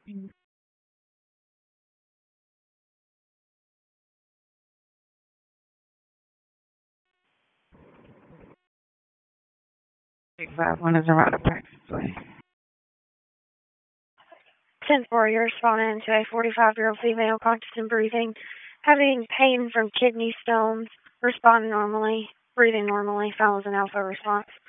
1 is around a practice way. 10-4, you're responding to a 45-year-old female, conscious and breathing, having pain from kidney stones, responding normally, breathing normally, follows an alpha response.